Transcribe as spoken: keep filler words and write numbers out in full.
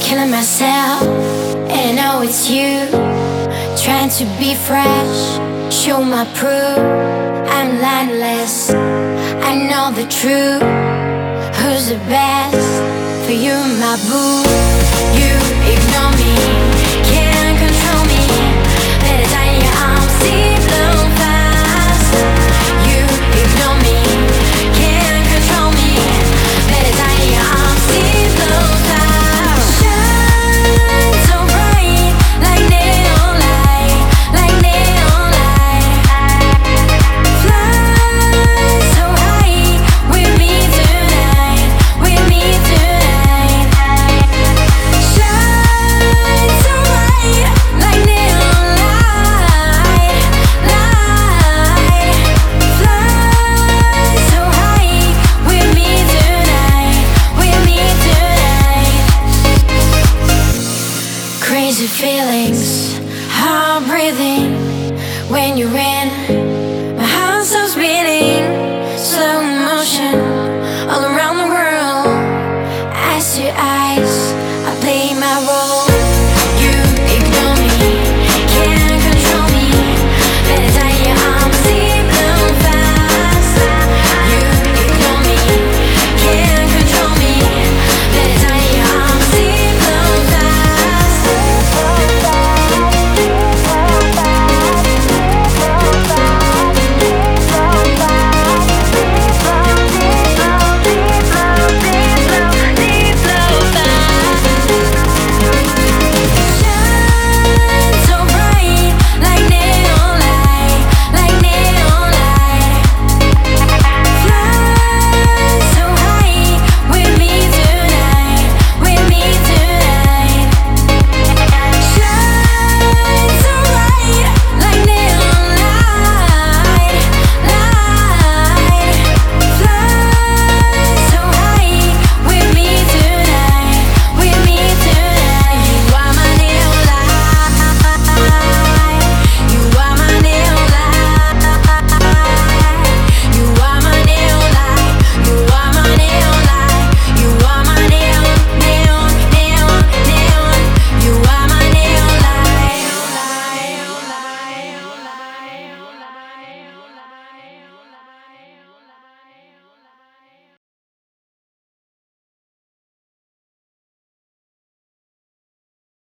killing myself, and I know it's you. Trying to be fresh, show my proof. I'm landless, I know the truth. Who's the best for you, my boo? You ignore me, can't control me. Let it die in your arms. See